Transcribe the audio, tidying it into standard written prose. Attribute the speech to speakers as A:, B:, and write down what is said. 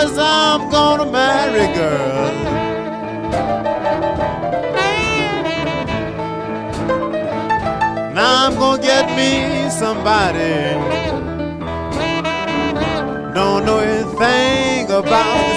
A: 'cause I'm gonna marry, girl. Now I'm gonna get me somebody don't know anything about